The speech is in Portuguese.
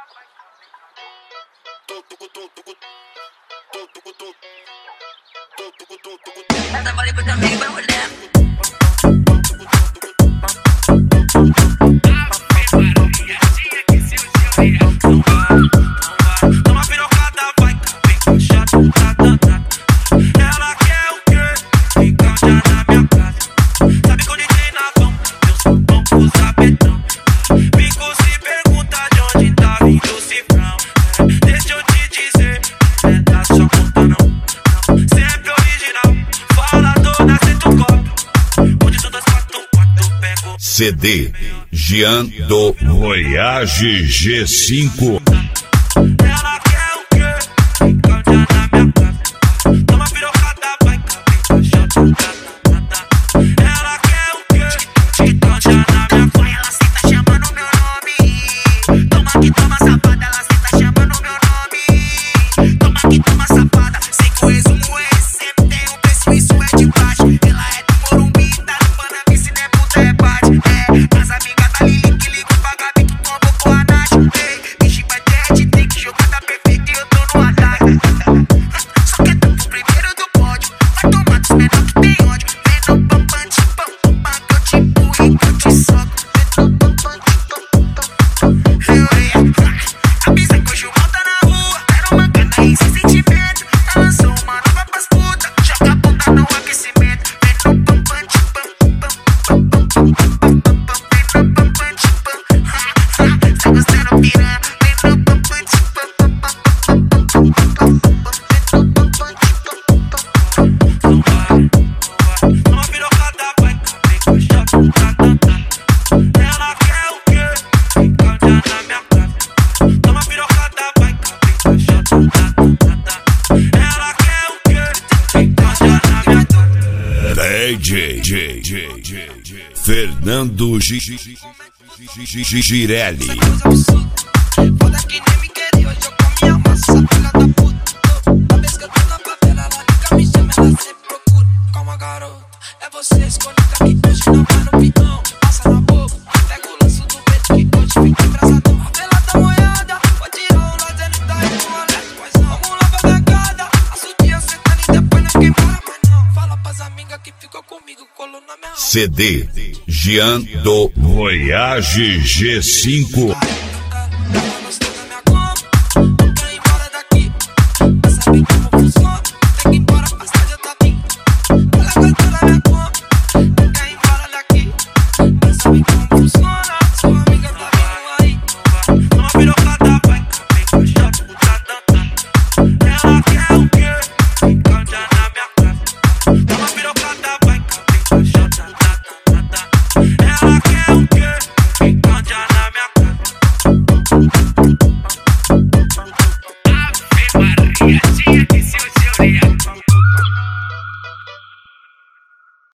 Essa vale pra também vai olhar. Toma pirocada, vai, vem com chato, ela quer o quê? Fica já na minha casa. Sabe que o DJ na mão, eu sou bom com os apetão. Fico se pergunta de onde tá vindo o cifrão. Deixa eu te dizer, não é da sua conta não. Sempre original, falador, nasce do copo. Onde todas 4 pego. CD Jean do Voyage G5. Ela quer o quê? Fica já na minha casa. Toma pirocada, vai, fica chato, ela quer o quê? Fica já na minha casa. Ela senta chamando meu nome. Toma que toma safada, ela senta chamando meu nome. Toma que toma safada. Sei que o resumo é esse, sempre tem um preço, isso é de baixo. Ela é do Morumbi, tá no Panambi, se não é puta é bate. As amigas da Lili que ligam pra Gabi que convocou a Nath. Bicho vai ter, tem que jogar da perfeita e eu tô no ataque. Só quer tá pro primeiro do pódio. Vai tomar dos menor que tem ódio. Vem no pampante, pam, que eu te empurro e que eu te soco. Vem no pampante, pam. Avisa que hoje o mal tá na rua. Quero uma cana aí sem sentimento. Ela lançou uma nova pras putas. Joga a bunda no aquecimento. Vem no pampante, pam. Tá gostando piranha? Vem no pampante, pam. Toma pirocada, vai, vem com chato, ela quer o quê? Fica já na minha casa. Toma pirocada, vai, vem com chato, ela quer o quê? Fica já na minha casa. DJ Fernando Girelli. Foda que nem me queria, hoje eu comi a massa, filha da puta. Toda vez que eu tô na favela, ela nunca me chama, ela sempre procura. Calma, garota, é você escolhida que hoje não vai no pitão. Passa na boca, pega o laço do peito que hoje fica embrasadão. A vela tá molhada, pode tirar o lazer, ele tá aí com o alerta, mas não. Vamos lá pra pegada, a sudinha sentando e depois não queimara mais não. Fala pras amigas que ficou comigo, colou na minha CD Jean do Voyage G5.